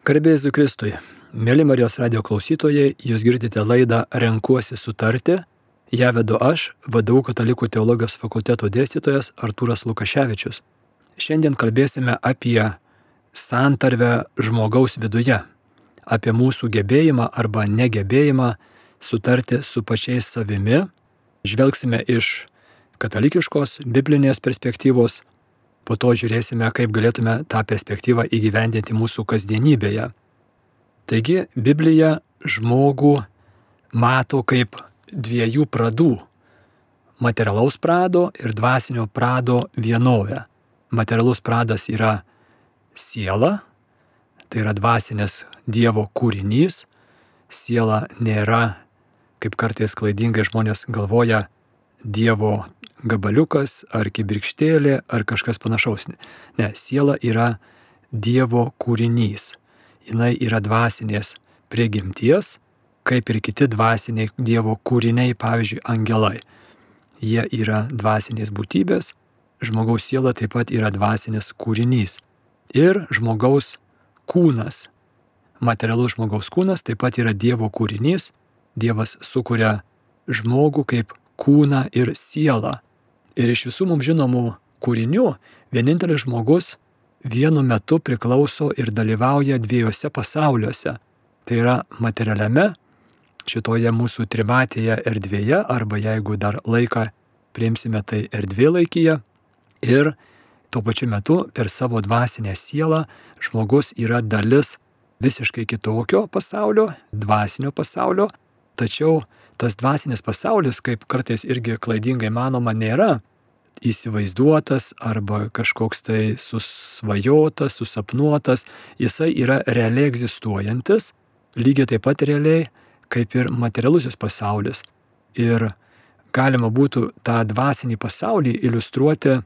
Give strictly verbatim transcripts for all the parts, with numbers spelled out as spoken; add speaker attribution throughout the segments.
Speaker 1: Garbė Jėzui Kristui. Mėly Marijos radijo klausytojai, jūs girdite laidą Renkuosi sutarti. Ją vedu aš, V D U Katalikų teologijos fakulteto dėstytojas Artūras Lukaševičius. Šiandien kalbėsime apie santarvę žmogaus viduje, apie mūsų gebėjimą arba negebėjimą sutarti su pačiais savimi. Žvelgsime iš katalikiškos, biblinės perspektyvos. Po to žiūrėsime, kaip galėtume tą perspektyvą įgyvendinti mūsų kasdienybėje. Taigi, Biblija žmogų mato kaip dviejų pradų - materialaus prado ir dvasinio prado vienovę. Materialus pradas yra siela, tai yra dvasinės Dievo kūrinys. Siela nėra, kaip kartais klaidingai žmonės galvoja, Dievo gabaliukas ar kibirkštėlė ar kažkas panašaus. Ne, siela yra Dievo kūrinys. Jinai yra dvasinės prigimties, kaip ir kiti dvasiniai Dievo kūriniai, pavyzdžiui, angelai. Jie yra dvasinės būtybės, žmogaus siela taip pat yra dvasinės kūrinys. Ir žmogaus kūnas, materialus žmogaus kūnas taip pat yra Dievo kūrinys. Dievas sukuria žmogų kaip kūną ir sielą. Ir iš visų mums žinomų kūrinių vienintelis žmogus vienu metu priklauso ir dalyvauja dviejose pasauliuose. Tai yra materialiame, šitoje mūsų trimatėje erdvėje, arba jeigu dar laiką priimsime, tai erdvėlaikyje. Ir tuo pačiu metu per savo dvasinę sielą žmogus yra dalis visiškai kitokio pasaulio, dvasinio pasaulio. Tačiau tas dvasinis pasaulis, kaip kartais irgi klaidingai manoma, nėra įsivaizduotas arba kažkoks tai susvajotas, susapnuotas. Jisai yra realiai egzistuojantis, lygiai taip pat realiai kaip ir materialusis pasaulis. Ir galima būtų tą dvasinį pasaulį iliustruoti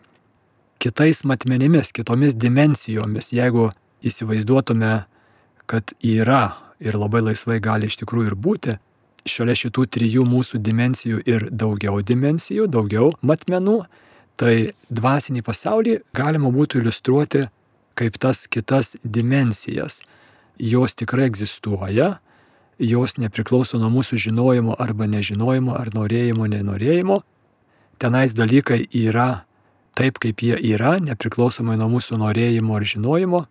Speaker 1: kitais matmenimis, kitomis dimensijomis. Jeigu įsivaizduotume, kad yra ir labai laisvai gali iš tikrųjų ir būti šalia šitų trijų mūsų dimensijų ir daugiau dimensijų, daugiau matmenų, tai dvasinį pasaulį galima būtų iliustruoti kaip tas kitas dimensijas. Jos tikrai egzistuoja, jos nepriklauso nuo mūsų žinojimo arba nežinojimo, ar norėjimo, nenorėjimo. Tenais dalykai yra taip, kaip jie yra, nepriklausomai nuo mūsų norėjimo ar žinojimo.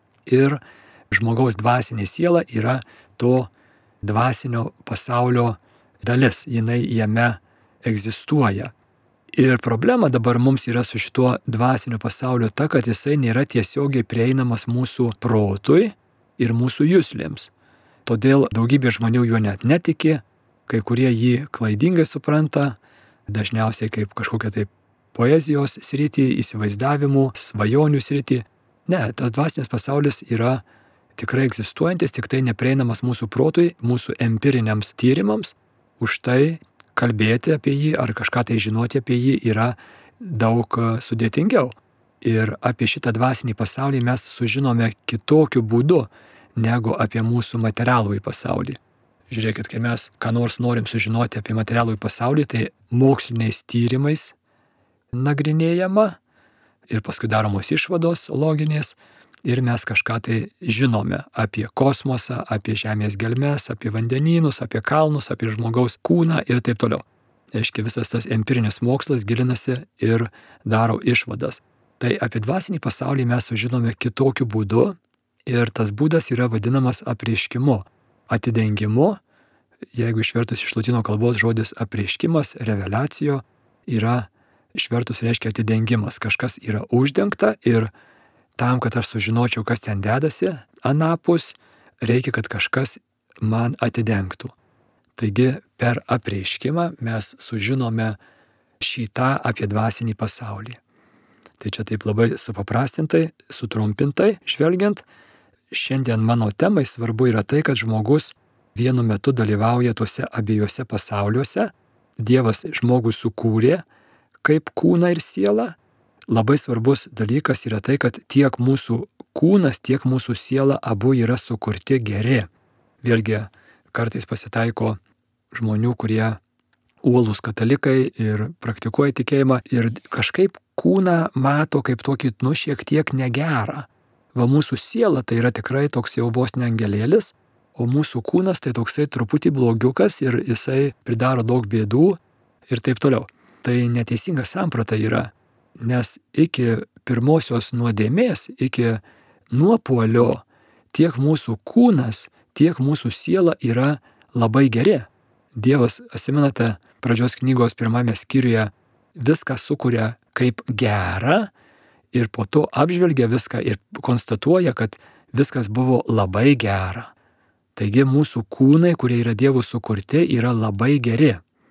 Speaker 1: Ir žmogaus dvasinė siela yra to dvasinio pasaulio dalis, jinai jame egzistuoja. Ir problema dabar mums yra su šituo dvasiniu pasauliu ta, kad jisai nėra tiesiogiai prieinamas mūsų protui ir mūsų juslėms. Todėl daugybė žmonių juo net netiki, kai kurie jį klaidingai supranta, dažniausiai kaip kažkokią tai poezijos sritį, įsivaizdavimų, svajonių sritį. Ne, tas dvasinis pasaulis yra tikrai egzistuojantis, tik tai neprieinamas mūsų protui, mūsų empiriniams tyrimams. Už tai kalbėti apie jį ar kažką tai žinoti apie jį yra daug sudėtingiau. Ir apie šitą dvasinį pasaulį mes sužinome kitokiu būdu negu apie mūsų materialųjį pasaulį. Žiūrėkit, kai mes ką nors norim sužinoti apie materialųjį pasaulį, tai moksliniais tyrimais nagrinėjama ir paskui daromos išvados loginės. Ir mes kažką tai žinome apie kosmosą, apie žemės gelmes, apie vandenynus, apie kalnus, apie žmogaus kūną ir taip toliau. Reiškia, visas tas empirinis mokslas gilinasi ir daro išvadas. Tai apie dvasinį pasaulį mes sužinome kitokiu būdu ir tas būdas yra vadinamas apreiškimu, atidengimu. Jeigu išvertus iš lotynų kalbos žodis apreiškimas, revelacijo, yra išvertus reiškia atidengimas. Kažkas yra uždengta ir tam, kad aš sužinočiau, kas ten dedasi anapus, reikia, kad kažkas man atidengtų. Taigi per apreiškimą mes sužinome šitą apie dvasinį pasaulį. Tai čia taip labai supaprastintai, sutrumpintai žvelgiant. Šiandien mano temai svarbu yra tai, kad žmogus vienu metu dalyvauja tuose abiejose pasauliuose. Dievas žmogų sukūrė kaip kūną ir sielą. Labai svarbus dalykas yra tai, kad tiek mūsų kūnas, tiek mūsų siela abu yra sukurti geri. Vėlgi, kartais pasitaiko žmonių, kurie uolūs katalikai ir praktikuoja tikėjimą ir kažkaip kūną mato kaip tokį, nu, šiek tiek negerą. va mūsų siela tai yra tikrai toks jau vos ne angelėlis, o mūsų kūnas tai toksai truputį blogiukas ir jisai pridaro daug bėdų ir taip toliau. Tai neteisinga samprata yra, nes iki pirmosios nuodėmės, iki nuopuolio tiek mūsų kūnas, tiek mūsų siela yra labai geri. Dievas, atsimenate, pradžios knygos pirmame skyriuje viską sukuria kaip gerą ir po to apžvelgia viską ir konstatuoja, kad viskas buvo labai gera. Taigi mūsų kūnai, kurie yra Dievo sukurti, yra labai geri.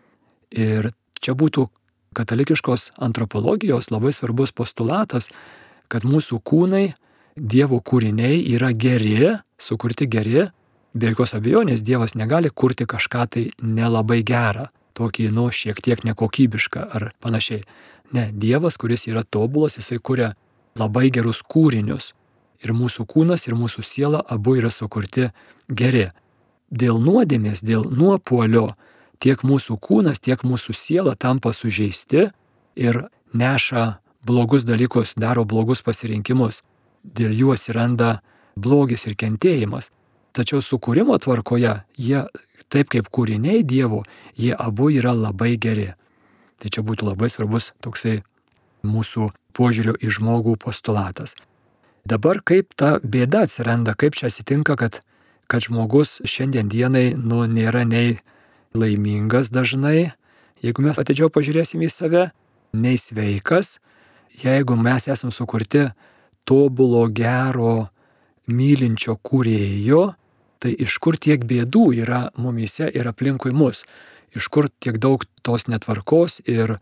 Speaker 1: Ir čia būtų katalikiškos antropologijos labai svarbus postulatas, kad mūsų kūnai, Dievo kūriniai yra geri, sukurti geri. Be jokios abejonės Dievas negali kurti kažką tai nelabai gerą, tokį, nu, šiek tiek nekokybišką ar panašiai. Ne, Dievas, kuris yra tobulas, jisai kuria labai gerus kūrinius. Ir mūsų kūnas, ir mūsų siela abu yra sukurti geri. Dėl nuodėmės, dėl nuopuolio tiek mūsų kūnas, tiek mūsų siela tampa sužeisti ir neša blogus dalykus, daro blogus pasirinkimus. Dėl jų atsiranda blogis ir kentėjimas. Tačiau sukūrimo tvarkoje, jie, taip kaip kūriniai Dievo, jie abu yra labai geri. Tai čia būtų labai svarbus toksai mūsų požiūrio į žmogų postulatas. Dabar kaip ta bėda atsiranda, kaip čia atsitinka, kad, kad žmogus šiandien dienai nu, nėra nei laimingas dažnai, jeigu mes atidžiau pažiūrėsime į save, nei sveikas, jeigu mes esam sukurti tobulo, gero, mylinčio kūrėjo, tai iš kur tiek bėdų yra mumyse ir aplinkui mus, iš kur tiek daug tos netvarkos ir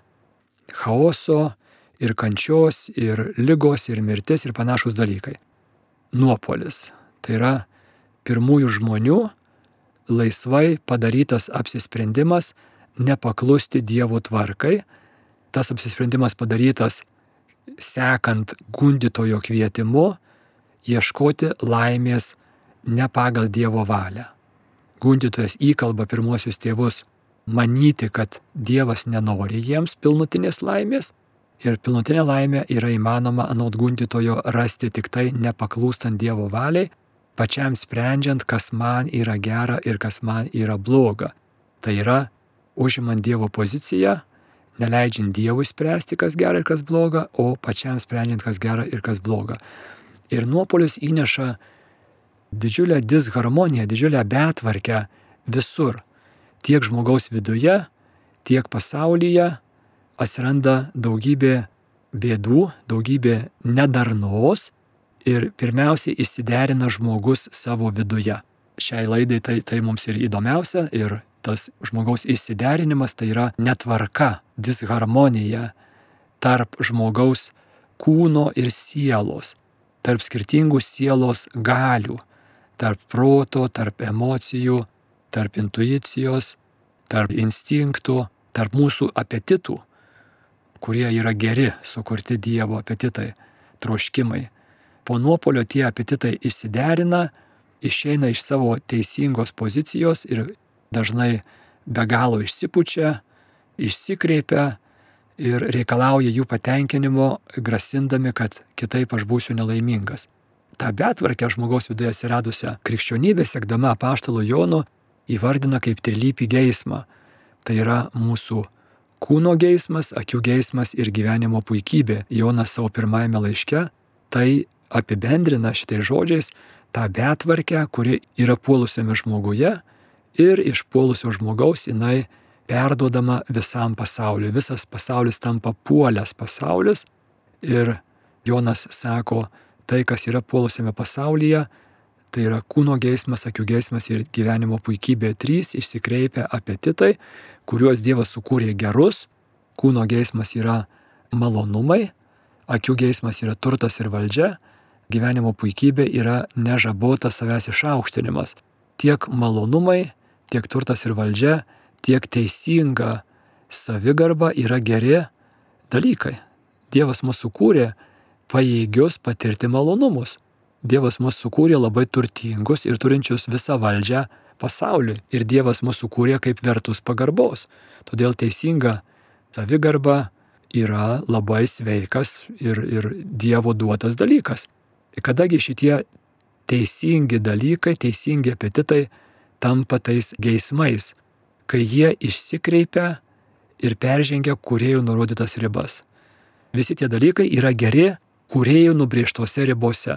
Speaker 1: chaoso, ir kančios, ir ligos, ir mirtis, ir panašus dalykai. Nuopuolis. Tai yra pirmųjų žmonių laisvai padarytas apsisprendimas nepaklusti Dievo tvarkai. Tas apsisprendimas padarytas sekant gundytojo kvietimu, ieškoti laimės ne pagal Dievo valią. Gundytojas įkalba pirmuosius tėvus manyti, kad Dievas nenori jiems pilnutinės laimės ir pilnutinė laimė yra įmanoma anot gundytojo rasti tik tai nepaklūstant Dievo valiai, pačiam sprendžiant, kas man yra gera ir kas man yra bloga. Tai yra užimant Dievo poziciją, neleidžiant Dievui spręsti, kas gera ir kas bloga, o pačiam sprendžiant, kas gera ir kas bloga. Ir nuopuolis įneša didžiulę disharmoniją, didžiulę betvarkę visur. Tiek žmogaus viduje, tiek pasaulyje atsiranda daugybė bėdų, daugybė nedarnos ir pirmiausiai išsiderina žmogus savo viduje. Šiai laidai tai, tai mums ir įdomiausia ir tas žmogaus išsiderinimas tai yra netvarka, disharmonija tarp žmogaus kūno ir sielos, tarp skirtingų sielos galių, tarp proto, tarp emocijų, tarp intuicijos, tarp instinktų, tarp mūsų apetitų, kurie yra geri, sukurti Dievo apetitai, troškimai. Po nuopuolio tie apetitai išsiderina, išeina iš savo teisingos pozicijos ir dažnai be galo išsipučia, išsikreipia ir reikalauja jų patenkinimo, grasindami, kad kitaip aš būsiu nelaimingas. Ta betvarkė žmogaus viduje atsiradusią krikščionybė, sekdama apaštalo Jono, įvardina kaip trilypį geismą. Tai yra mūsų kūno geismas, akių geismas ir gyvenimo puikybė. Jonas savo pirmajame laiške tai apibendrina šitais žodžiais tą betvarkę, kuri yra puolusiame žmoguje ir iš puolusio žmogaus jinai perduodama visam pasauliu. Visas pasaulis tampa puolęs pasaulis ir Jonas sako, tai, kas yra puolusiame pasaulyje, tai yra kūno geismas, akių geismas ir gyvenimo puikybė. Trys išsikreipia apetitai, kuriuos Dievas sukūrė gerus. Kūno geismas yra malonumai, akių geismas yra turtas ir valdžia, gyvenimo puikybė yra nežabotas savęs išaukštinimas. Tiek malonumai, tiek turtas ir valdžia, tiek teisinga savigarba yra geri dalykai. Dievas mus sukūrė pajėgius patirti malonumus. Dievas mus sukūrė labai turtingus ir turinčius visą valdžią pasauliui. Ir Dievas mus sukūrė kaip vertus pagarbos. Todėl teisinga savigarba yra labai sveikas ir, ir Dievo duotas dalykas. Kadagi šitie teisingi dalykai, teisingi apetitai tampa tais geismais, kai jie išsikreipia ir peržengia kūrėjų nurodytas ribas. Visi tie dalykai yra geri kūrėjų nubrėžtose ribose.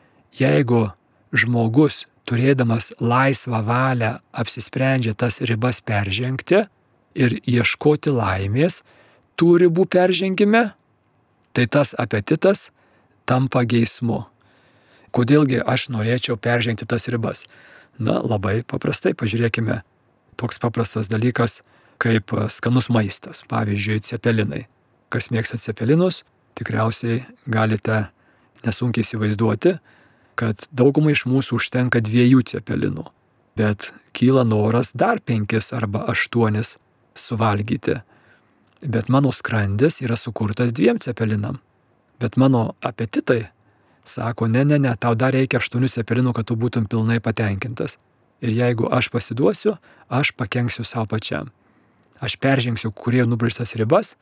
Speaker 1: Jeigu žmogus, turėdamas laisvą valią, apsisprendžia tas ribas peržengti ir ieškoti laimės tų ribų peržengime, tai tas apetitas tampa geismu. Kodėlgi aš norėčiau peržengti tas ribas? Na, labai paprastai, pažiūrėkime, toks paprastas dalykas kaip skanus maistas, pavyzdžiui, cepelinai. Kas mėgsta cepelinus, tikriausiai galite nesunkiai įsivaizduoti, kad daugumai iš mūsų užtenka dviejų cepelinų, bet kyla noras dar penkis arba aštuonis suvalgyti. Bet mano skrandis yra sukurtas dviem cepelinam, bet mano apetitai sako, ne, ne, ne, tau dar reikia aštuonių cepelinų, kad tu būtum pilnai patenkintas. Ir jeigu aš pasiduosiu, aš pakenksiu savo pačiam. Aš peržengsiu kūrėjų nubrėžtas ribas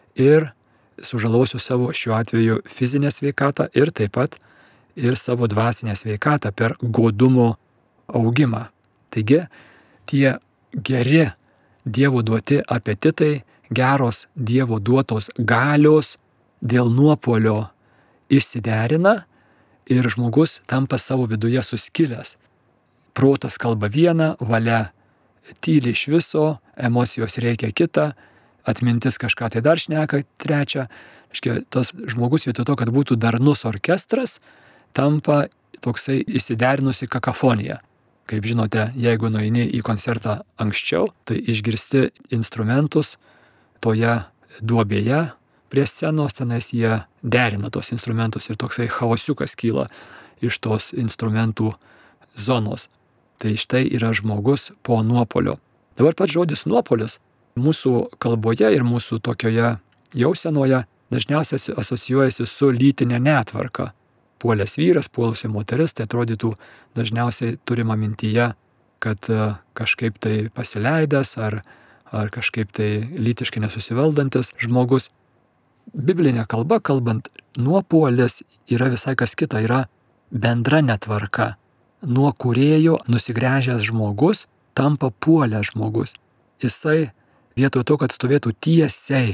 Speaker 1: ir sužalosiu savo šiuo atveju fizinę sveikatą ir taip pat ir savo dvasinę sveikatą per godumo augimą. Taigi, tie geri Dievo duoti apetitai, geros Dievo duotos galios dėl nuopuolio išsiderina ir žmogus tampa savo viduje suskilęs. Protas kalba vieną, valia tyli iš viso, emocijos reikia kitą, atmintis kažką tai dar šneka trečią. Aiškia, tas žmogus vietoj to, kad būtų darnus orkestras, tampa toksai įsiderinusi kakafonija. Kaip žinote, jeigu nueini į koncertą anksčiau, tai išgirsti instrumentus toje duobėje prie scenos, tenais jie derina tos instrumentus ir toksai chaosiukas kyla iš tos instrumentų zonos. Tai štai yra žmogus po nuopolio. Dabar pats žodis nuopolis mūsų kalboje ir mūsų tokioje jausenoje dažniausiai asocijuojasi su lytinė netvarka. Puolęs vyras, puolusi moteris, tai atrodytų dažniausiai turima mintyje, kad kažkaip tai pasileidęs ar, ar kažkaip tai lytiškai nesusivaldantis žmogus. Biblinė kalba, kalbant, nuopuolis yra visai kas kita, yra bendra netvarka. Nuo kūrėjo nusigręžęs žmogus tampa puolęs žmogus. Jisai vietoj to, kad stovėtų tiesiai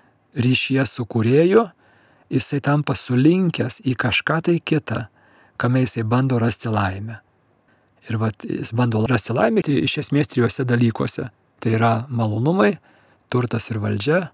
Speaker 1: ryšyje su kūrėju, jisai tampa sulinkęs į kažką tai kitą, kame jisai bando rasti laimę. Ir vat, jis bando rasti laimę tai iš esmės trijuose dalykuose. Tai yra malonumai, turtas ir valdžia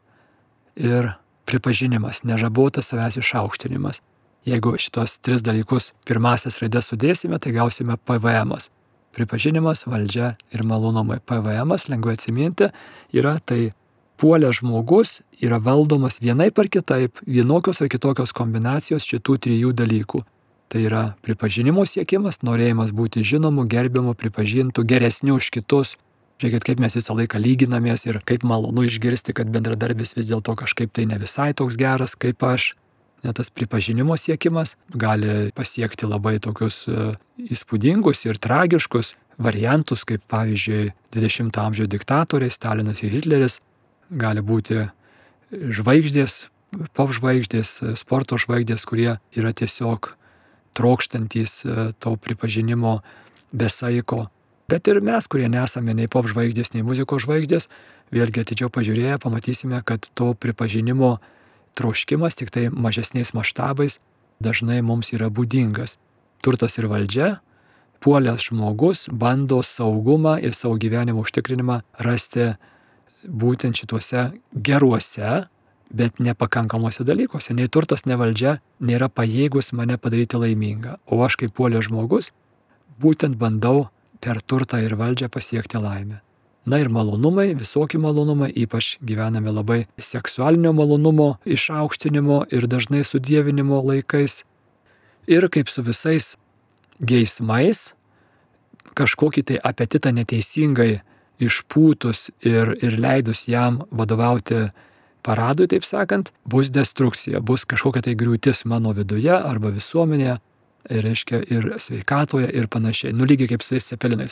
Speaker 1: ir pripažinimas, nežabotas savęs išaukštinimas. Jeigu šitos tris dalykus pirmasias raides sudėsime, tai gausime P V M-as. Pripažinimas, valdžia ir malonumai. P V M-as, lengvai atsiminti, yra tai puolęs žmogus yra valdomas vienaip ar kitaip, vienokios ar kitokios kombinacijos šitų trijų dalykų. Tai yra pripažinimo siekimas, norėjimas būti žinomu, gerbiamu, pripažintų, geresniu už kitus. Žiūrėkit, kaip mes visą laiką lyginamės ir kaip malonu išgirsti, kad bendradarbis vis dėlto kažkaip tai ne visai toks geras kaip aš. Net tas pripažinimo siekimas gali pasiekti labai tokius įspūdingus ir tragiškus variantus, kaip pavyzdžiui dvidešimto amžiaus diktatoriai Stalinas ir Hitleris. Gali būti žvaigždės, popžvaigždės, sporto žvaigždės, kurie yra tiesiog trokštantys to pripažinimo be saiko. Bet ir mes, kurie nesame nei pop žvaigždės, nei muzikos žvaigždės, vėlgi atidžiau pažiūrėję pamatysime, kad to pripažinimo troškimas tik tai mažesniais maštabais dažnai mums yra būdingas. Turtas ir valdžia, puolęs žmogus bando saugumą ir savo gyvenimo užtikrinimą rasti būtent šituose geruose, bet nepakankamuose dalykuose. Nei turtas, nei valdžia nėra pajėgus mane padaryti laimingą. O aš kaip puolęs žmogus būtent bandau per turtą ir valdžią pasiekti laimę. Na ir malonumai, visokie malonumai, ypač gyvename labai seksualinio malonumo, išaukštinimo ir dažnai sudievinimo laikais. Ir kaip su visais geismais, kažkokį tai apetitą neteisingai išpūtus ir, ir leidus jam vadovauti paradui, taip sakant, bus destrukcija, bus kažkokia tai griūtis mano viduje arba visuomenėje, ir reiškia ir sveikatoje ir panašiai. Nu lygiai kaip su tais cepelinais.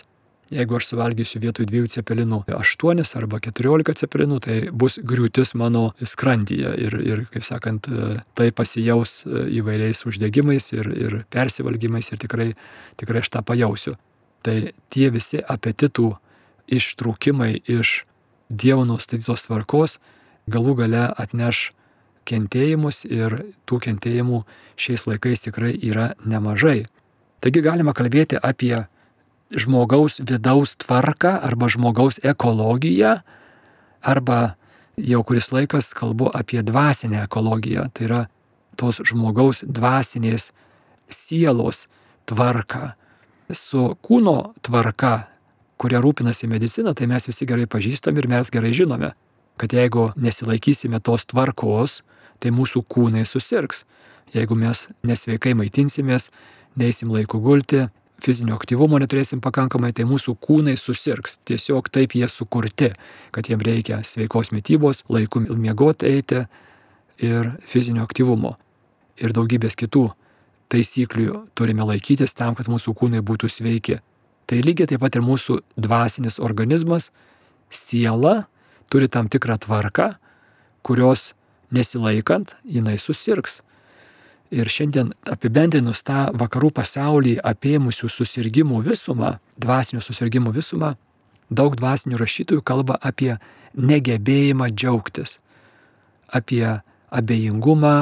Speaker 1: Jeigu aš suvalgysiu vietoj dviejų cepelinų aštuonis arba keturiolika cepelinų, tai bus griūtis mano skrandyje ir, ir kaip sakant, tai pasijaus įvairiais uždegimais ir, ir persivalgymais ir tikrai, tikrai aš tą pajausiu. Tai tie visi apetitų ištrūkimai iš Dievo nustatytos tvarkos galų gale atneš kentėjimus ir tų kentėjimų šiais laikais tikrai yra nemažai. Taigi galima kalbėti apie žmogaus vidaus tvarką arba žmogaus ekologiją, arba jau kuris laikas kalbu apie dvasinę ekologiją, tai yra tos žmogaus dvasinės sielos tvarką. Su kūno tvarka, kuria rūpinasi medicina, tai mes visi gerai pažįstam ir mes gerai žinome, kad jeigu nesilaikysime tos tvarkos, tai mūsų kūnai susirgs. Jeigu mes nesveikai maitinsimės, neįsim laiku gulti, fizinio aktyvumo neturėsim pakankamai, tai mūsų kūnai susirgs. Tiesiog taip jie sukurti, kad jiem reikia sveikos mitybos, laiku miegoti eiti ir fizinio aktyvumo. Ir daugybės kitų taisyklių turime laikytis tam, kad mūsų kūnai būtų sveiki. Tai lygiai taip pat ir mūsų dvasinis organizmas, siela, turi tam tikrą tvarką, kurios nesilaikant, jinai susirgs. Ir šiandien apibendrinus tą vakarų pasaulį apėmusių susirgymų visumą, dvasinių susirgymų visumą, daug dvasinių rašytojų kalba apie negebėjimą džiaugtis, apie abejingumą,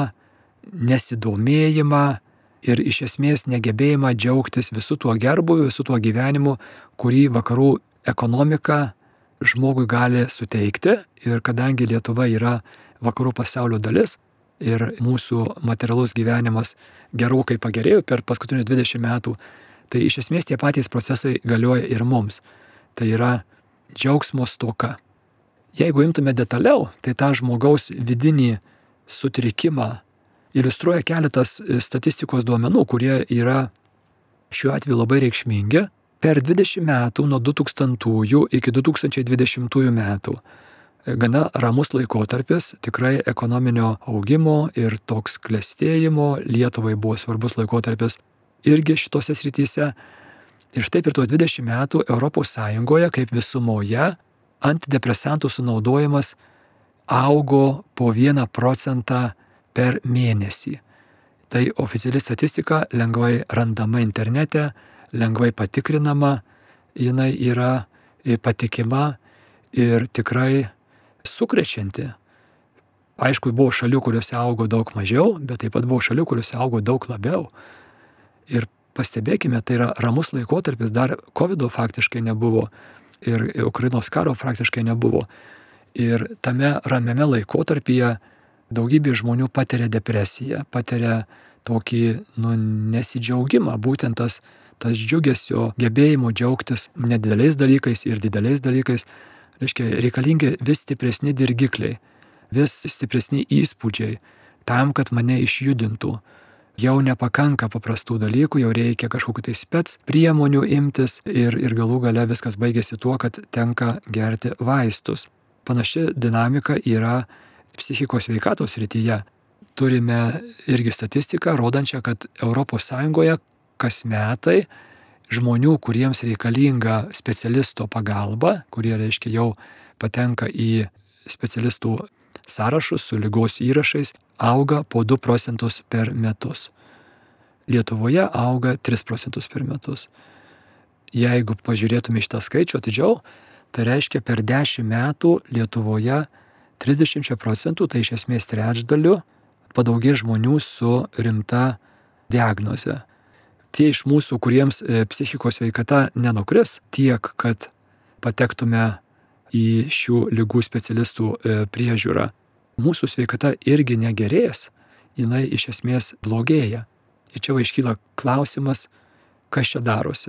Speaker 1: nesidomėjimą ir iš esmės negebėjimą džiaugtis visų tuo gerbuviu, visų tuo gyvenimu, kurį vakarų ekonomika žmogui gali suteikti. Ir kadangi Lietuva yra vakarų pasaulio dalis ir mūsų materialus gyvenimas gerokai pagerėjo per paskutinius dvidešimt metų, tai iš esmės tie patys procesai galioja ir mums. Tai yra džiaugsmo stoka. Jeigu imtume detaliau, tai tą žmogaus vidinį sutrikimą iliustruoja keletas statistikos duomenų, kurie yra šiuo atveju labai reikšmingi. Per dvidešimt metų, nuo du tūkstantųjų iki du tūkstančiai dvidešimtųjų metų, gana ramus laikotarpis, tikrai ekonominio augimo ir toks klestėjimo, Lietuvai buvo svarbus laikotarpis irgi šitose srityse. Ir štai per tuos dvidešimt metų Europos Sąjungoje kaip visumoje antidepresantų sunaudojimas augo po vieną procentą per mėnesį. Tai oficiali statistika lengvai randama internete, lengvai patikrinama, jinai yra patikima ir tikrai sukrečianti. Aišku, buvo šalių, kuriuose augo daug mažiau, bet taip pat buvo šalių, kuriuose augo daug labiau. Ir pastebėkime, tai yra ramus laikotarpis, dar kovido faktiškai nebuvo ir Ukrainos karo praktiškai nebuvo. Ir tame ramiame laikotarpyje daugybė žmonių patiria depresiją, patiria tokį nu, nesidžiaugimą, būtent tas, tas džiugesio gebėjimo džiaugtis nedideliais dalykais ir dideliais dalykais. Reiškia, reikalingi vis stipresni dirgikliai, vis stipresni įspūdžiai tam, kad mane išjudintų. Jau nepakanka paprastų dalykų, jau reikia kažkokių tai spec priemonių imtis ir, ir galų gale viskas baigėsi tuo, kad tenka gerti vaistus. Panaši dinamika yra psichikos sveikatos srityje. Turime irgi statistiką, rodančią, kad Europos Sąjungoje kas metai žmonių, kuriems reikalinga specialisto pagalba, kurie, reiškia, jau patenka į specialistų sąrašus su ligos įrašais, auga po du procentus per metus. Lietuvoje auga tris procentus per metus. Jeigu pažiūrėtume šitą skaičių atidžiau, tai reiškia per dešimt metų Lietuvoje trisdešimt procentų, tai iš esmės trečdaliu, padaugė žmonių su rimta diagnoze. Tie iš mūsų, kuriems psichikos sveikata nenukris tiek, kad patektume į šių ligų specialistų priežiūrą, mūsų sveikata irgi negerės, jinai iš esmės blogėja. Ir čia iškyla klausimas, kas čia darosi.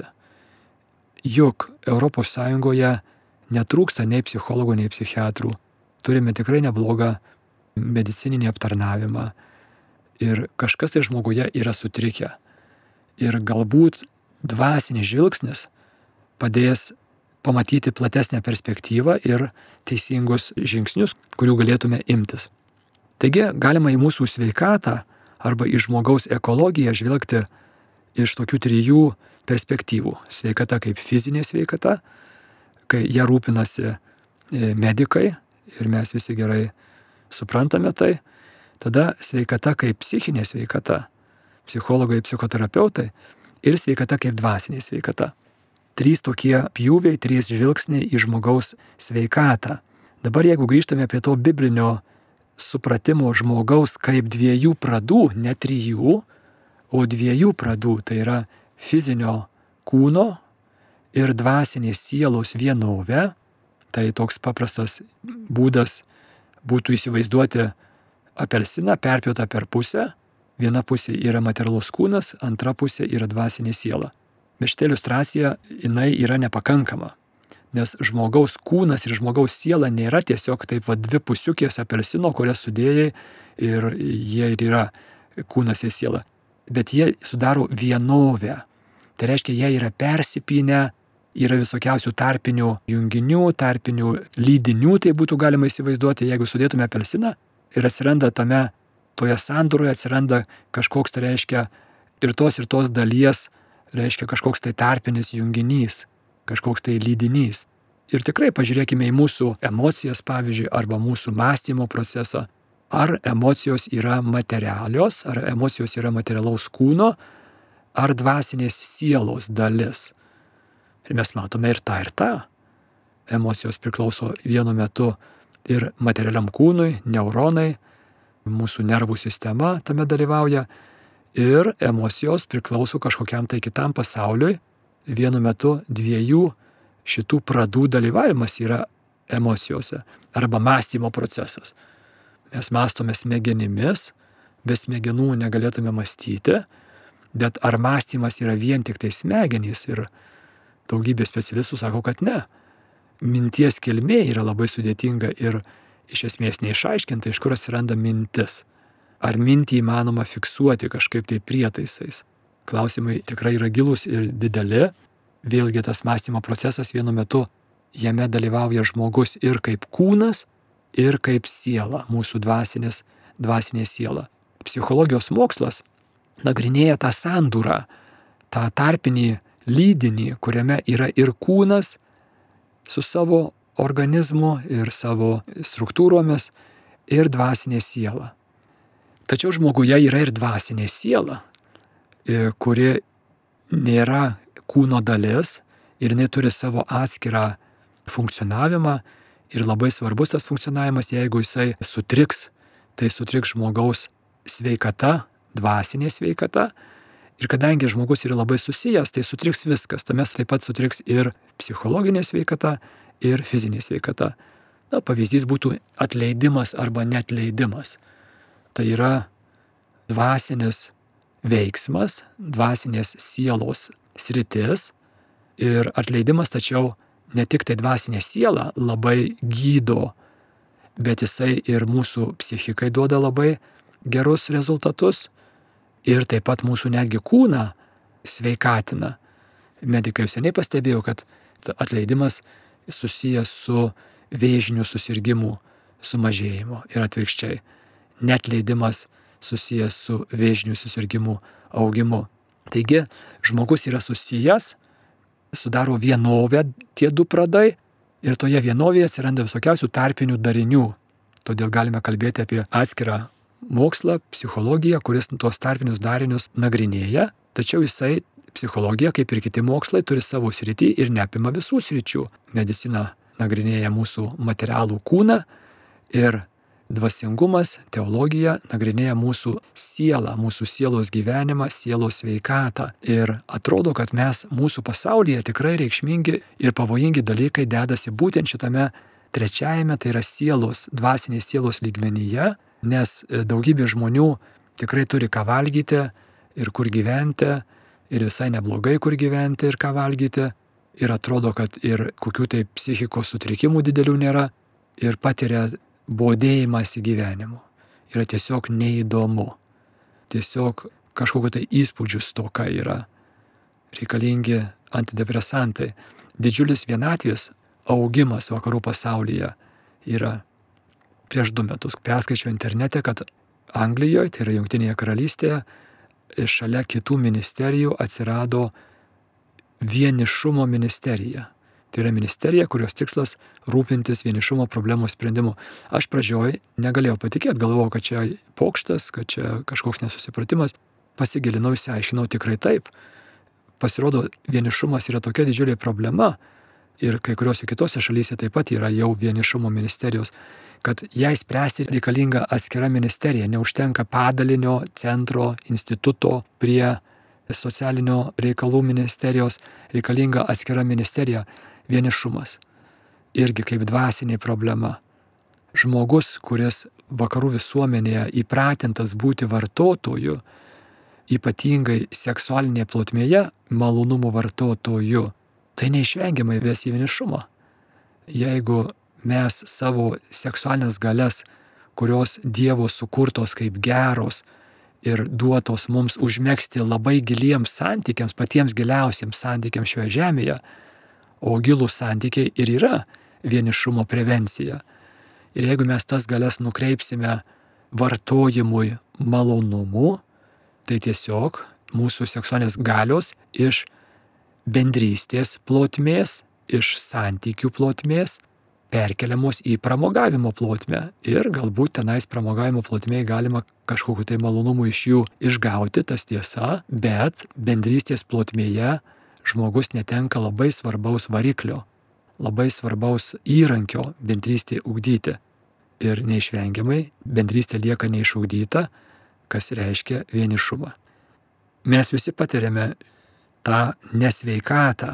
Speaker 1: Juk Europos Sąjungoje netrūksta nei psichologų, nei psichiatrų. Turime tikrai neblogą medicininį aptarnavimą. Ir kažkas tai žmoguje yra sutrikę. Ir galbūt dvasinis žvilgsnis padės pamatyti platesnę perspektyvą ir teisingus žingsnius, kurių galėtume imtis. Taigi galima į mūsų sveikatą arba į žmogaus ekologiją žvelgti iš tokių trijų perspektyvų. Sveikata kaip fizinė sveikata, kai ją rūpinasi medikai ir mes visi gerai suprantame tai. Tada sveikata kaip psichinė sveikata, psichologai, psichoterapeutai ir sveikata kaip dvasinė sveikata. Trys tokie pjūviai, trys žvilgsniai į žmogaus sveikatą. Dabar jeigu grįžtame prie to biblinio supratimo žmogaus kaip dviejų pradų, ne trijų, o dviejų pradų, tai yra fizinio kūno ir dvasinės sielos vienovę, tai toks paprastas būdas būtų įsivaizduoti apelsiną perpjautą per pusę. Viena pusė yra materialus kūnas, antra pusė yra dvasinė siela. Bet šitą iliustraciją jinai yra nepakankama, nes žmogaus kūnas ir žmogaus siela nėra tiesiog taip va dvi pusiukės apelsino, kurias sudėjai ir jie ir yra kūnas ir siela. Bet jie sudaro vienovę. Tai reiškia, jie yra persipynę, yra visokiausių tarpinių junginių, tarpinių lydinių, tai būtų galima įsivaizduoti, jeigu sudėtume apelsiną ir atsiranda tame, toje sandūroje atsiranda kažkoks, tai reiškia, ir tos ir tos dalies, reiškia kažkoks tai tarpinis junginys, kažkoks tai lydinys. Ir tikrai pažiūrėkime į mūsų emocijas, pavyzdžiui, arba mūsų mąstymo procesą. Ar emocijos yra materialios, ar emocijos yra materialaus kūno, ar dvasinės sielos dalis. Ir mes matome ir tą, ir tą. Emocijos priklauso vienu metu ir materialiam kūnui, neuronai, mūsų nervų sistema tame dalyvauja, ir emocijos priklauso kažkokiam tai kitam pasauliui. Vienu metu dviejų šitų pradų dalyvavimas yra emocijose arba mąstymo procesas. Mes mąstome smegenimis, be smegenų negalėtume mąstyti, bet ar mąstymas yra vien tik tai smegenys? Ir daugybė specialistų sako, kad ne. Minties kilmė yra labai sudėtinga ir iš esmės neišaiškinta, iš kur atsiranda mintis. Ar mintį įmanoma fiksuoti kažkaip tai prietaisais? Klausimai tikrai yra gilūs ir dideli. Vėlgi tas mąstymo procesas vienu metu jame dalyvauja žmogus ir kaip kūnas, ir kaip siela, mūsų dvasinės, dvasinė siela. Psichologijos mokslas nagrinėja tą sandūrą, tą tarpinį lydinį, kuriame yra ir kūnas su savo organizmu ir savo struktūromis, ir dvasinė siela. Tačiau žmoguje yra ir dvasinė siela, kuri nėra kūno dalis ir jinai turi savo atskirą funkcionavimą ir labai svarbus tas funkcionavimas, jeigu jisai sutriks, tai sutriks žmogaus sveikata, dvasinė sveikata. Ir kadangi žmogus yra labai susijęs, tai sutriks viskas. Tame taip pat sutriks ir psichologinė sveikata, ir fizinė sveikata. Na, pavyzdys būtų atleidimas arba neatleidimas. Tai yra dvasinis veiksmas, dvasinės sielos sritis ir atleidimas, tačiau ne tik tai dvasinė siela labai gydo, bet jisai ir mūsų psichikai duoda labai gerus rezultatus ir taip pat mūsų netgi kūną sveikatina. Medikai seniai pastebėjo, kad atleidimas susijęs su vėžinių susirgymų sumažėjimu ir atvirkščiai. Neatleidimas susijęs su vėžinių susirgymų augimu. Taigi, žmogus yra susijęs, sudaro vienovę tie du pradai ir toje vienovėje atsiranda visokiausių tarpinių darinių. Todėl galime kalbėti apie atskirą mokslą, psichologiją, kuris tuos tarpinius darinius nagrinėja, tačiau jisai, psichologija, kaip ir kiti mokslai, turi savo sritį ir neapima visų sričių. Medicina nagrinėja mūsų materialų kūną ir dvasingumas, teologija nagrinėja mūsų sielą, mūsų sielos gyvenimą, sielos sveikatą. Ir atrodo, kad mes mūsų pasaulyje tikrai reikšmingi ir pavojingi dalykai dedasi būtent šitame trečiajame, tai yra sielos, dvasinės sielos lygmenyje, nes daugybė žmonių tikrai turi ką valgyti ir kur gyventi, ir visai neblogai kur gyventi ir ką valgyti. Ir atrodo, kad ir kokių tai psichikos sutrikimų didelių nėra ir patiria bodėjimas į gyvenimu. Yra tiesiog neįdomu. Tiesiog kažkokio tai įspūdžių stoka yra. Reikalingi antidepresantai. Didžiulis vienatvės augimas vakarų pasaulyje yra. Prieš du metus perskaičiau internete, kad Anglijoje, tai yra Jungtinėje karalystėje, šalia kitų ministerijų atsirado vienišumo ministerija. Tai yra ministerija, kurios tikslas rūpintis vienišumo problemos sprendimu. Aš pradžioj negalėjau patikėti, galvojau, kad čia pokštas, kad čia kažkoks nesusipratimas. Pasigilinau, išsiaiškinau, tikrai taip. Pasirodo, vienišumas yra tokia didžiulė problema ir kai kuriuose kitose šalyse taip pat yra jau vienišumo ministerijos, kad jai spręsti reikalinga atskira ministerija, neužtenka padalinio, centro, instituto prie socialinio reikalų ministerijos, reikalinga atskira ministerija. Vienišumas irgi kaip dvasinė problema. Žmogus, kuris vakarų visuomenėje įpratintas būti vartotoju, ypatingai seksualinėje plotmėje malonumų vartotoju, tai neišvengiamai ves į vienišumą. Jeigu mes savo seksualinės galias, kurios Dievo sukurtos kaip geros ir duotos mums užmegzti labai giliems santykiams, patiems giliausiems santykiams šioje žemėje, o gilūs santykiai ir yra vienišumo prevencija. Ir jeigu mes tas galias nukreipsime vartojimui malonumu, tai tiesiog mūsų seksualinės galios iš bendrystės plotmės, iš santykių plotmės perkeliamos į pramogavimo plotmę. Ir galbūt tenais pramogavimo plotmėje galima kažkokiu tai malonumu iš jų išgauti, tas tiesa, bet bendrystės plotmėje žmogus netenka labai svarbaus variklio, labai svarbaus įrankio bendrystėje ugdyti. Ir neišvengiamai bendrystė lieka neišugdyta, kas reiškia vienišumą. Mes visi patiriame tą nesveikatą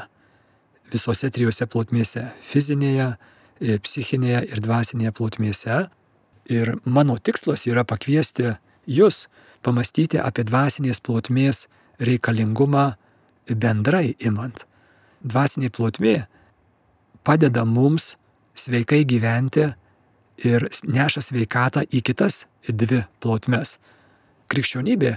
Speaker 1: visose trijose plotmėse - fizinėje, psichinėje ir dvasinėje plotmėse. Ir mano tikslas yra pakviesti jus pamastyti apie dvasinės plotmės reikalingumą bendrai imant. Dvasinė plotmė padeda mums sveikai gyventi ir neša sveikatą į kitas dvi plotmes. Krikščionybė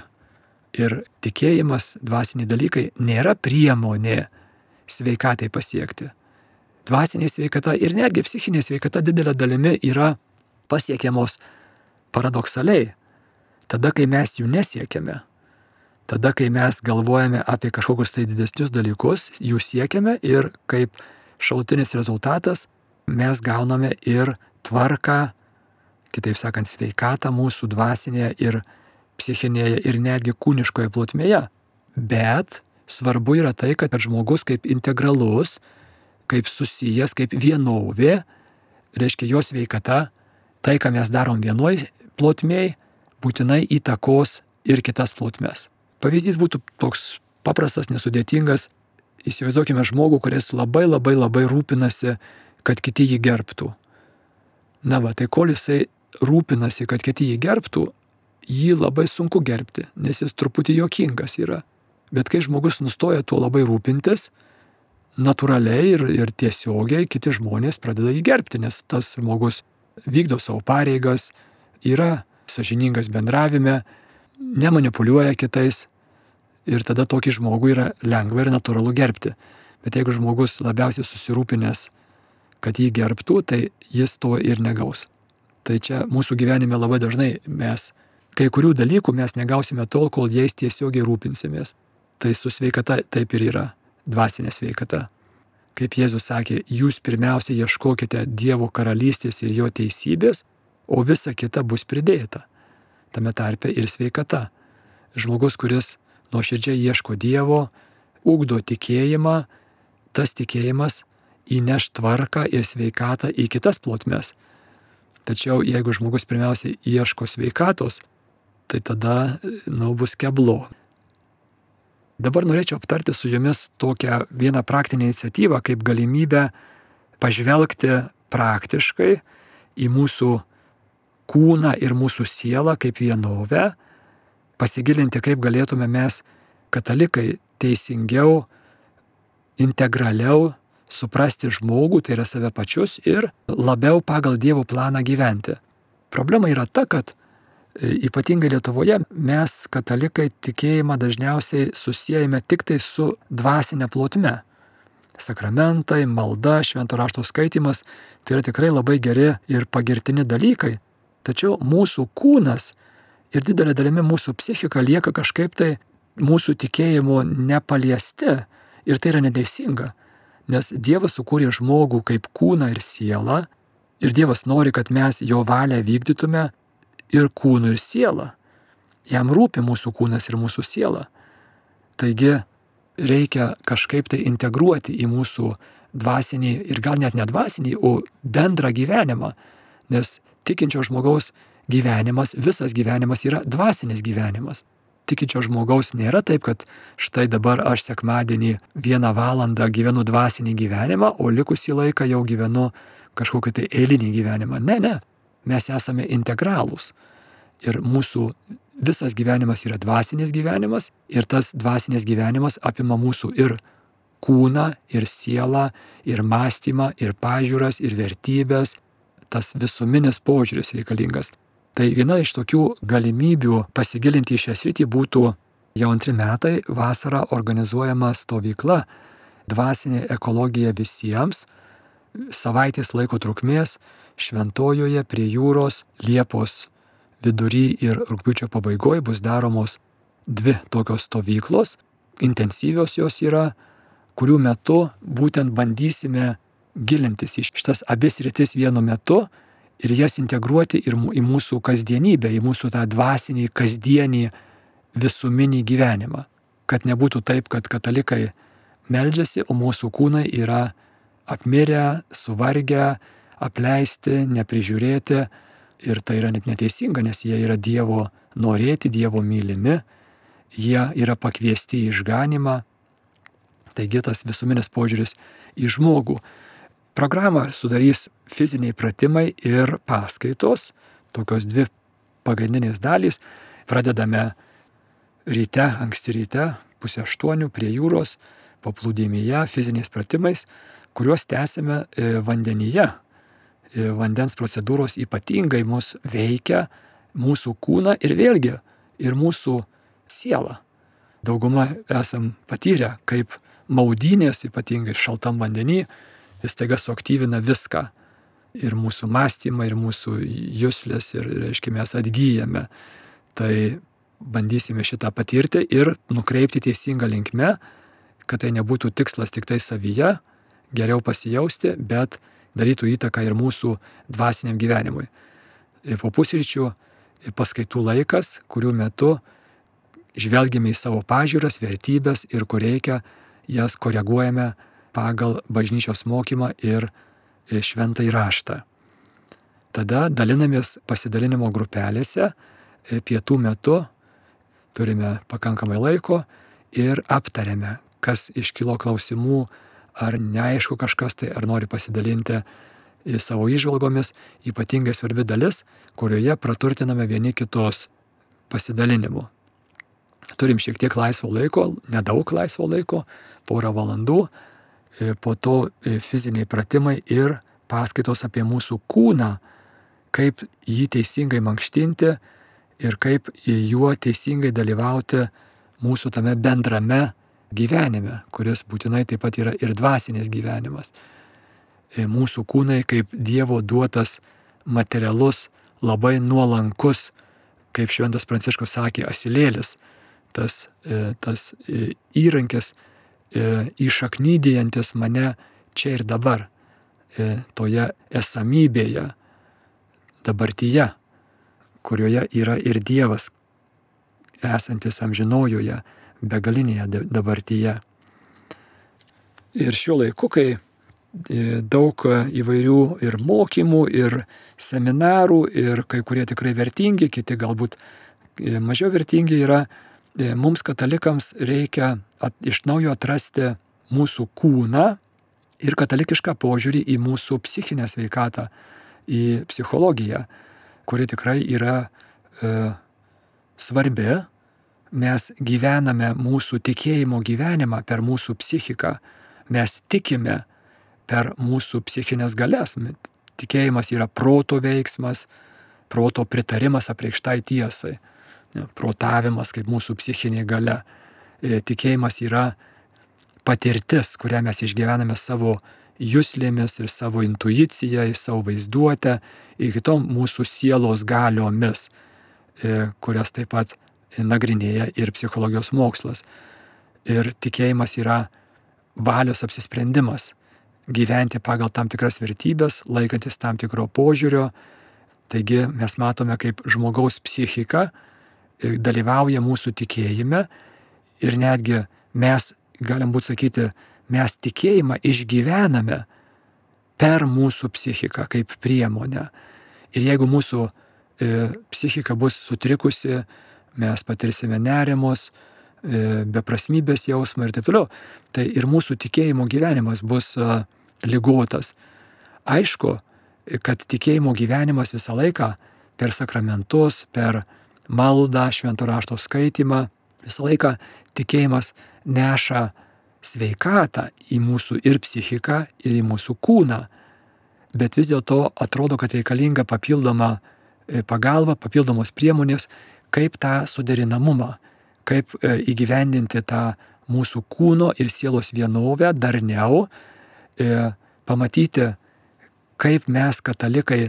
Speaker 1: ir tikėjimas, dvasiniai dalykai nėra priemonė sveikatai pasiekti. Dvasinė sveikata ir netgi psichinė sveikata didelė dalimi yra pasiekiamos paradoksaliai, tada, kai mes jų nesiekiame. Tada, kai mes galvojame apie kažkokius tai didesnius dalykus, jų siekiame ir kaip šalutinis rezultatas mes gauname ir tvarką, kitaip sakant, sveikatą mūsų dvasinėje ir psichinėje ir netgi kūniškoje plotmėje. Bet svarbu yra tai, kad žmogus kaip integralus, kaip susijęs, kaip vienovė, reiškia jo sveikata, tai, ką mes darom vienoj plotmėj, būtinai įtakos ir kitas plotmes. Pavyzdys būtų toks paprastas, nesudėtingas. Įsivaizduokime žmogų, kuris labai labai labai rūpinasi, kad kiti jį gerbtų. Na va, tai kol jisai rūpinasi, kad kiti jį gerbtų, jį labai sunku gerbti, nes jis truputį juokingas yra. Bet kai žmogus nustoja tuo labai rūpintis, natūraliai ir, ir tiesiogiai kiti žmonės pradeda jį gerbti, nes tas žmogus vykdo savo pareigas, yra sąžiningas bendravime, nemanipuliuoja kitais ir tada tokį žmogų yra lengva ir natūralu gerbti. Bet jeigu žmogus labiausiai susirūpinęs, kad jį gerbtų, tai jis to ir negaus. Tai čia mūsų gyvenime labai dažnai mes kai kurių dalykų mes negausime tol, kol jais tiesiogiai rūpinsimės. Tai su sveikata taip ir yra, dvasinė sveikata. Kaip Jėzus sakė, jūs pirmiausia ieškokite Dievo karalystės ir jo teisybės, o visa kita bus pridėta. Tame tarpe ir sveikata. Žmogus, kuris nuoširdžiai ieško Dievo, ugdo tikėjimą, tas tikėjimas įneš tvarką ir sveikatą į kitas plotmes. Tačiau jeigu žmogus pirmiausiai ieško sveikatos, tai tada nu, bus keblu. Dabar norėčiau aptarti su jumis tokią vieną praktinę iniciatyvą, kaip galimybę pažvelgti praktiškai į mūsų kūną ir mūsų sielą kaip vienovę, pasigilinti, kaip galėtume mes, katalikai, teisingiau, integraliau suprasti žmogų, tai yra save pačius, ir labiau pagal Dievo planą gyventi. Problema yra ta, kad ypatingai Lietuvoje mes, katalikai, tikėjimą dažniausiai susijame tik tai su dvasinė plotme. Sakramentai, malda, švento rašto skaitymas - tai yra tikrai labai geri ir pagirtini dalykai. Tačiau mūsų kūnas ir didelė dalimi mūsų psichika lieka kažkaip tai mūsų tikėjimo nepaliesti. Ir tai yra neteisinga, nes Dievas sukūrė žmogų kaip kūną ir sielą, ir Dievas nori, kad mes jo valią vykdytume ir kūnu ir sielą. Jam rūpi mūsų kūnas ir mūsų siela. Taigi reikia kažkaip tai integruoti į mūsų dvasinį ir gal net ne dvasinį, o bendrą gyvenimą, nes tikinčio žmogaus gyvenimas, visas gyvenimas yra dvasinis gyvenimas. Tikinčio žmogaus nėra taip, kad štai dabar aš sekmadienį vieną valandą gyvenu dvasinį gyvenimą, o likusį laiką jau gyvenu kažkokį tai eilinį gyvenimą. Ne, ne, mes esame integralūs. Ir mūsų visas gyvenimas yra dvasinis gyvenimas, ir tas dvasinis gyvenimas apima mūsų ir kūną, ir sielą, ir mąstymą, ir pažiūras, ir vertybės. Tas visuminis požiūris reikalingas. Tai viena iš tokių galimybių pasigilinti į šią sritį būtų jau antri metai vasarą organizuojama stovykla Dvasinė ekologija visiems, savaitės laiko trukmės Šventojoje prie jūros Liepos vidury ir rugpjūčio pabaigoje bus daromos dvi tokios stovyklos, intensyvios jos yra, kurių metu būtent bandysime gilintis į šitas abis sritis vienu metu ir jas integruoti ir į mūsų kasdienybę, į mūsų tą dvasinį, kasdienį, visuminį gyvenimą. Kad nebūtų taip, kad katalikai meldžiasi, o mūsų kūnai yra apmirę, suvargę, apleisti, neprižiūrėti. Ir tai yra net neteisinga, nes jie yra Dievo norėti, Dievo mylimi, jie yra pakviesti į išganimą. Taigi tas visuminis požiūris į žmogų. Programą sudarys fiziniai pratimai ir paskaitos, tokios dvi pagrindinės dalys. Pradedame ryte, anksti ryte, pusę aštuonių prie jūros, paplūdimyje, fiziniais pratimais, kuriuos tęsime vandenyje. Vandens procedūros ypatingai mus veikia, mūsų kūną ir vėlgi ir mūsų sielą. Dauguma esam patyrę, kaip maudynės ypatingai šaltam vandenį, jis taiga suaktyvina viską. Ir mūsų mąstymą, ir mūsų juslės, ir, reiškia, mes atgyjame. Tai bandysime šitą patirti ir nukreipti teisingą linkme, kad tai nebūtų tikslas tik tai savyje, geriau pasijausti, bet darytų įtaką ir mūsų dvasiniam gyvenimui. Ir po pusryčių paskaitų laikas, kurių metu žvelgime į savo pažiūras, vertybės ir kur reikia, jas koreguojame pagal bažnyčios mokymą ir šventąjį raštą. Tada dalinamės pasidalinimo grupelėse, pietų metu turime pakankamai laiko ir aptariame, kas iškilo klausimų, ar neaišku kažkas tai, ar nori pasidalinti savo įžvalgomis. Ypatingai svarbi dalis, kurioje praturtiname vieni kitos pasidalinimu. Turim šiek tiek laisvo laiko, nedaug laisvo laiko, porą valandų, po to fiziniai pratimai ir paskaitos apie mūsų kūną, kaip jį teisingai mankštinti ir kaip juo teisingai dalyvauti mūsų tame bendrame gyvenime, kuris būtinai taip pat yra ir dvasinis gyvenimas. Mūsų kūnai kaip Dievo duotas materialus, labai nuolankus, kaip šventas Pranciškus sakė, asilėlis, tas, tas įrankis įšaknydijantis mane čia ir dabar, toje esamybėje, dabartyje, kurioje yra ir Dievas, esantis amžinojoje, begalinėje dabartyje. Ir šiuo laiku, kai daug įvairių ir mokymų, ir seminarų, ir kai kurie tikrai vertingi, kiti galbūt mažiau vertingi yra, mums katalikams reikia at, iš naujo atrasti mūsų kūną ir katalikišką požiūrį į mūsų psichinę sveikatą, į psichologiją, kuri tikrai yra e, svarbi. Mes gyvename mūsų tikėjimo gyvenimą per mūsų psichiką. Mes tikime per mūsų psichinės galias. Tikėjimas yra proto veiksmas, proto pritarimas apreikštai tiesai. Protavimas kaip mūsų psichinė galia. Tikėjimas yra patirtis, kurią mes išgyvename savo juslėmis ir savo intuicija, ir savo vaizduotę, ir kitom mūsų sielos galiomis, kurias taip pat nagrinėja ir psichologijos mokslas. Ir tikėjimas yra valios apsisprendimas gyventi pagal tam tikras vertybės, laikantis tam tikro požiūrio. Taigi mes matome, kaip žmogaus psichika dalyvauja mūsų tikėjime ir netgi mes, galim būt sakyti, mes tikėjimą išgyvename per mūsų psichiką kaip priemonę. Ir jeigu mūsų e, psichika bus sutrikusi, mes patirsime nerimus, e, beprasmybės jausmą ir taip toliau, tai ir mūsų tikėjimo gyvenimas bus e, ligotas. Aišku, kad tikėjimo gyvenimas visą laiką per sakramentus, per maldą, švento rašto skaitymą, visą laiką tikėjimas neša sveikatą į mūsų ir psichiką, ir į mūsų kūną. Bet vis dėlto atrodo, kad reikalinga papildoma pagalba, papildomos priemonės, kaip tą suderinamumą, kaip įgyvendinti tą mūsų kūno ir sielos vienovę darniau, pamatyti, kaip mes katalikai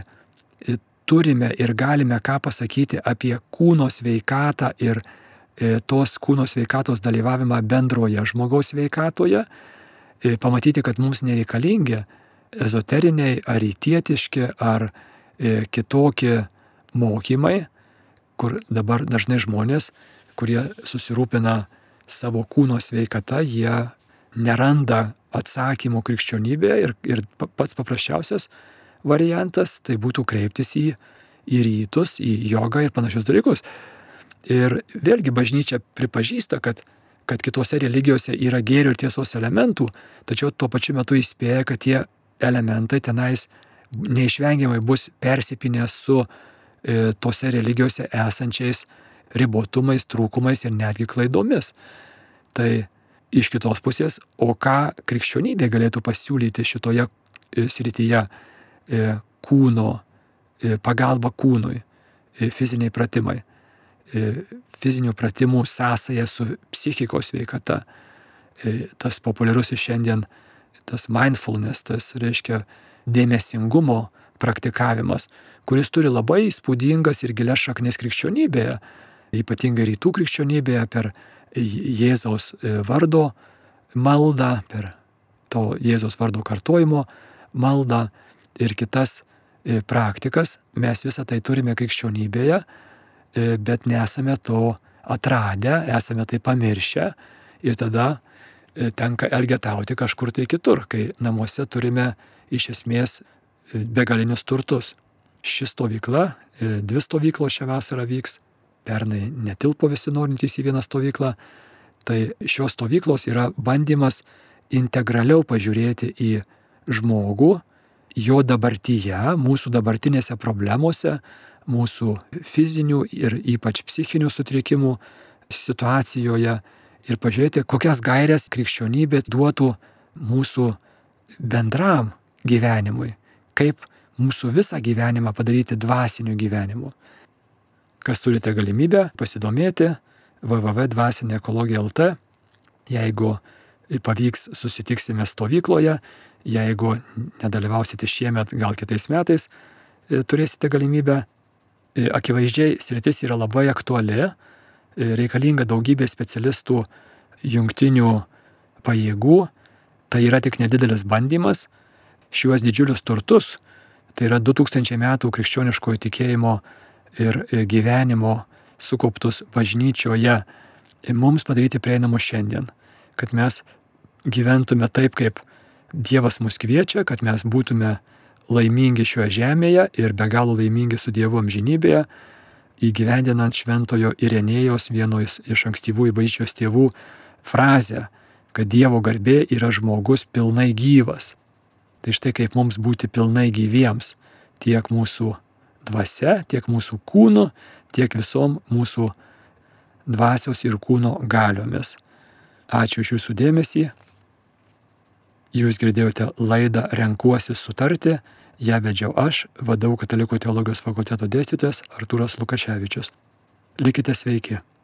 Speaker 1: turime ir galime ką pasakyti apie kūno sveikatą ir tos kūno sveikatos dalyvavimą bendroje žmogaus sveikatoje, pamatyti, kad mums nereikalingi ezoteriniai ar rytietiški ar kitokie mokymai, kur dabar dažnai žmonės, kurie susirūpina savo kūno sveikata, jie neranda atsakymų krikščionybėje ir, ir pats paprasčiausias variantas tai būtų kreiptis į, į rytus, į jogą ir panašius dalykus. Ir vėlgi bažnyčia pripažįsta, kad, kad kitose religijose yra gėrio ir tiesos elementų, tačiau tuo pačiu metu įspėja, kad tie elementai tenais neišvengiamai bus persipinę su e, tose religijose esančiais ribotumais, trūkumais ir netgi klaidomis. Tai iš kitos pusės, o ką krikščionybė galėtų pasiūlyti šitoje srityje, kūno, pagalba kūnui, fiziniai pratimai, fizinių pratimų sąsaja su psichikos sveikata. Tas populiarusis šiandien, tas mindfulness, tas reiškia dėmesingumo praktikavimas, kuris turi labai įspūdingas ir gilias šaknis krikščionybėje, ypatingai rytų krikščionybėje per Jėzaus vardo maldą, per to Jėzaus vardo kartojimo maldą ir kitas praktikas. Mes visą tai turime krikščionybėje, bet nesame to atradę, esame tai pamiršę ir tada tenka elgetauti kažkur tai kitur, kai namuose turime iš esmės begalinius turtus. Ši stovykla, dvi stovyklos šią vasarą vyks. Pernai netilpo visi norintys į vieną stovyklą, tai šios stovyklos yra bandymas integraliau pažiūrėti į žmogų, jo dabartyje, mūsų dabartinėse problemose, mūsų fizinių ir ypač psichinių sutrikimų situacijoje ir pažiūrėti, kokias gairias krikščionybė duotų mūsų bendram gyvenimui, kaip mūsų visą gyvenimą padaryti dvasiniu gyvenimu. Kas turite galimybę pasidomėti, w w w taškas dvasinė ekologija taškas l t. Jeigu pavyks, susitiksime stovykloje, jeigu nedalyvausite šiemet, gal kitais metais turėsite galimybę. Akivaizdžiai sritis yra labai aktuali, reikalinga daugybė specialistų, jungtinių pajėgų, tai yra tik nedidelis bandymas. Šiuos didžiulius turtus, tai yra du tūkstančiai metų krikščioniškojo tikėjimo ir gyvenimo sukauptus bažnyčioje, mums padaryti prieinamus šiandien, kad mes gyventume taip, kaip Dievas mus kviečia, kad mes būtume laimingi šioje žemėje ir be galo laimingi su Dievu amžinybėje, įgyvendinant šventojo Irenėjaus, vieno iš ankstyvųjų bažnyčios tėvų, frazę, kad Dievo garbė yra žmogus pilnai gyvas. Tai štai kaip mums būti pilnai gyviems, tiek mūsų dvasia, tiek mūsų kūnu, tiek visom mūsų dvasios ir kūno galiomis. Ačiū už jūsų dėmesį. Jūs girdėjote laidą Renkuosi sutarti, ją vedžiau aš, V D U Katalikų teologijos fakulteto dėstytojas Artūras Lukaševičius. Likite sveiki.